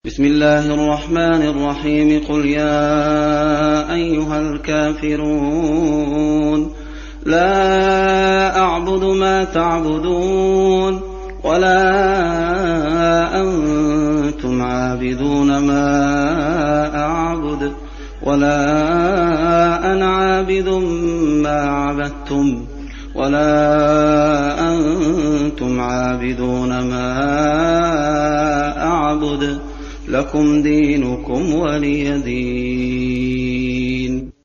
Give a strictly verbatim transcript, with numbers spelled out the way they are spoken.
بسم الله الرحمن الرحيم قل يا أيها الكافرون لا أعبد ما تعبدون ولا أنتم عابدون ما أعبد ولا أنا عابد ما عبدتم ولا أنتم عابدون ما أعبد لكم دينكم ولي دين.